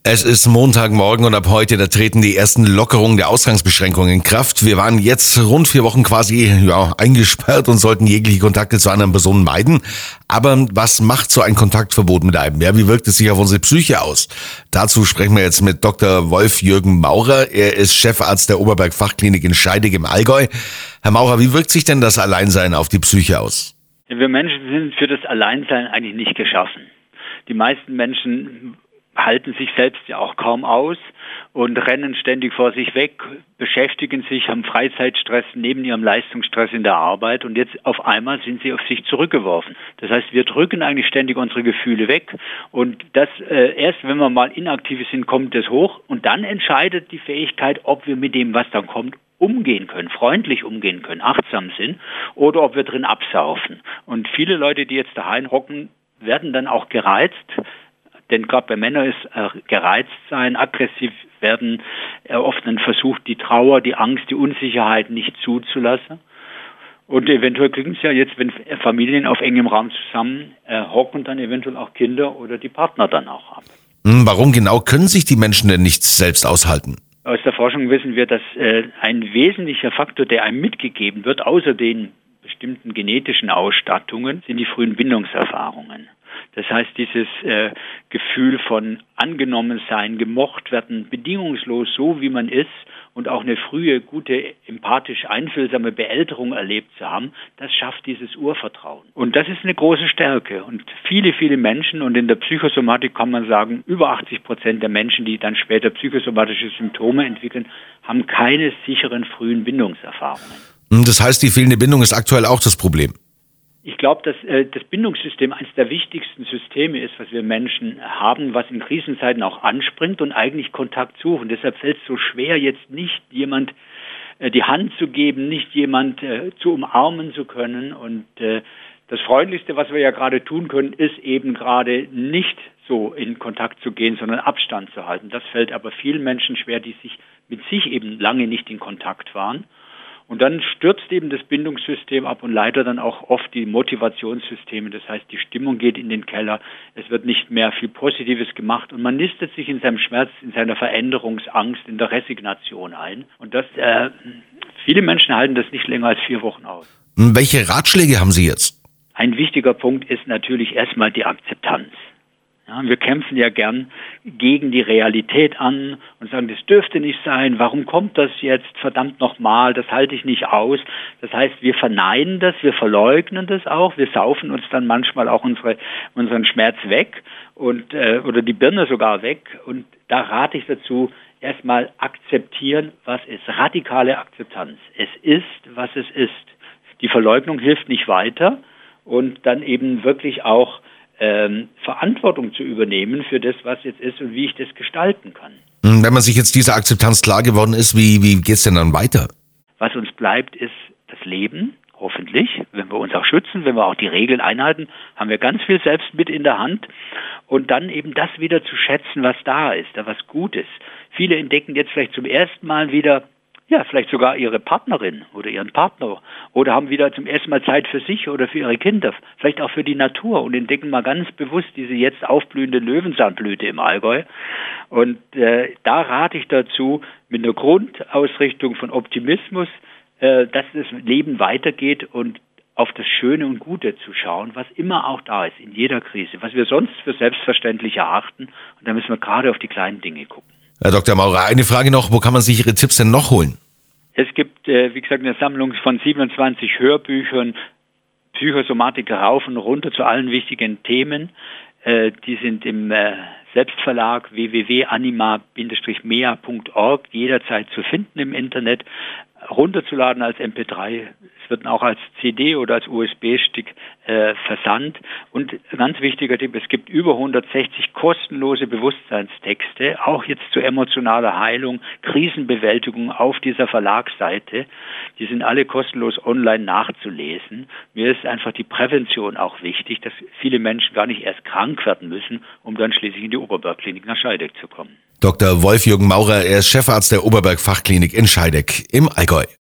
Es ist Montagmorgen und ab heute, da treten die ersten Lockerungen der Ausgangsbeschränkungen in Kraft. Wir waren jetzt rund 4 Wochen quasi eingesperrt und sollten jegliche Kontakte zu anderen Personen meiden. Aber was macht so ein Kontaktverbot mit einem? Ja, wie wirkt es sich auf unsere Psyche aus? Dazu sprechen wir jetzt mit Dr. Wolf-Jürgen Maurer. Er ist Chefarzt der Oberberg Fachklinik in Scheidegg im Allgäu. Herr Maurer, wie wirkt sich denn das Alleinsein auf die Psyche aus? Wir Menschen sind für das Alleinsein eigentlich nicht geschaffen. Die meisten Menschen halten sich selbst ja auch kaum aus und rennen ständig vor sich weg, beschäftigen sich, haben Freizeitstress neben ihrem Leistungsstress in der Arbeit und jetzt auf einmal sind sie auf sich zurückgeworfen. Das heißt, wir drücken eigentlich ständig unsere Gefühle weg und das erst, wenn wir mal inaktiv sind, kommt das hoch und dann entscheidet die Fähigkeit, ob wir mit dem, was dann kommt, umgehen können, freundlich umgehen können, achtsam sind oder ob wir drin absaufen. Und viele Leute, die jetzt daheim hocken, werden dann auch gereizt. Denn gerade bei Männern ist gereizt sein, aggressiv werden, oft dann versucht, die Trauer, die Angst, die Unsicherheit nicht zuzulassen. Und eventuell kriegen es ja jetzt, wenn Familien auf engem Raum zusammen hocken, dann eventuell auch Kinder oder die Partner dann auch ab. Warum genau können sich die Menschen denn nicht selbst aushalten? Aus der Forschung wissen wir, dass ein wesentlicher Faktor, der einem mitgegeben wird, außer den bestimmten genetischen Ausstattungen, sind die frühen Bindungserfahrungen. Das heißt, dieses Gefühl von angenommen sein, gemocht werden, bedingungslos so, wie man ist und auch eine frühe, gute, empathisch einfühlsame Beälterung erlebt zu haben, das schafft dieses Urvertrauen. Und das ist eine große Stärke. Und viele, viele Menschen, und in der Psychosomatik kann man sagen, über 80% der Menschen, die dann später psychosomatische Symptome entwickeln, haben keine sicheren frühen Bindungserfahrungen. Das heißt, die fehlende Bindung ist aktuell auch das Problem. Ich glaube, dass das Bindungssystem eines der wichtigsten Systeme ist, was wir Menschen haben, was in Krisenzeiten auch anspringt und eigentlich Kontakt suchen. Deshalb fällt es so schwer, jetzt nicht jemand die Hand zu geben, nicht jemand zu umarmen zu können. Und das Freundlichste, was wir ja gerade tun können, ist eben gerade nicht so in Kontakt zu gehen, sondern Abstand zu halten. Das fällt aber vielen Menschen schwer, die sich mit sich eben lange nicht in Kontakt waren. Und dann stürzt eben das Bindungssystem ab und leider dann auch oft die Motivationssysteme. Das heißt, die Stimmung geht in den Keller, es wird nicht mehr viel Positives gemacht und man nistet sich in seinem Schmerz, in seiner Veränderungsangst, in der Resignation ein. Und viele Menschen halten das nicht länger als 4 Wochen aus. Welche Ratschläge haben Sie jetzt? Ein wichtiger Punkt ist natürlich erstmal die Akzeptanz. Ja, wir kämpfen ja gern gegen die Realität an und sagen, das dürfte nicht sein, warum kommt das jetzt, verdammt nochmal, das halte ich nicht aus. Das heißt, wir verneinen das, wir verleugnen das auch, wir saufen uns dann manchmal auch unseren Schmerz weg oder die Birne sogar weg. Und da rate ich dazu, erstmal akzeptieren, was ist, radikale Akzeptanz. Es ist, was es ist. Die Verleugnung hilft nicht weiter und dann eben wirklich auch Verantwortung zu übernehmen für das, was jetzt ist und wie ich das gestalten kann. Wenn man sich jetzt dieser Akzeptanz klar geworden ist, wie geht's denn dann weiter? Was uns bleibt, ist das Leben, hoffentlich. Wenn wir uns auch schützen, wenn wir auch die Regeln einhalten, haben wir ganz viel selbst mit in der Hand. Und dann eben das wieder zu schätzen, was da ist, was gut ist. Viele entdecken jetzt vielleicht zum ersten Mal wieder, vielleicht sogar ihre Partnerin oder ihren Partner oder haben wieder zum ersten Mal Zeit für sich oder für ihre Kinder, vielleicht auch für die Natur und entdecken mal ganz bewusst diese jetzt aufblühende Löwenzahndblüte im Allgäu. Und da rate ich dazu, mit einer Grundausrichtung von Optimismus, dass das Leben weitergeht und auf das Schöne und Gute zu schauen, was immer auch da ist, in jeder Krise, was wir sonst für selbstverständlich erachten. Und da müssen wir gerade auf die kleinen Dinge gucken. Herr Dr. Maurer, eine Frage noch, wo kann man sich Ihre Tipps denn noch holen? Es gibt, wie gesagt, eine Sammlung von 27 Hörbüchern, Psychosomatik rauf und runter zu allen wichtigen Themen. Die sind im Selbstverlag www.anima-mea.org jederzeit zu finden im Internet, runterzuladen als MP3. Es wird auch als CD oder als USB-Stick versandt. Und ein ganz wichtiger Tipp, es gibt über 160 kostenlose Bewusstseinstexte, auch jetzt zu emotionaler Heilung, Krisenbewältigung auf dieser Verlagsseite. Die sind alle kostenlos online nachzulesen. Mir ist einfach die Prävention auch wichtig, dass viele Menschen gar nicht erst krank werden müssen, um dann schließlich in die Oberberg Klinik nach Scheidegg zu kommen. Dr. Wolf-Jürgen Maurer, er ist Chefarzt der Oberberg Fachklinik in Scheidegg im Allgäu.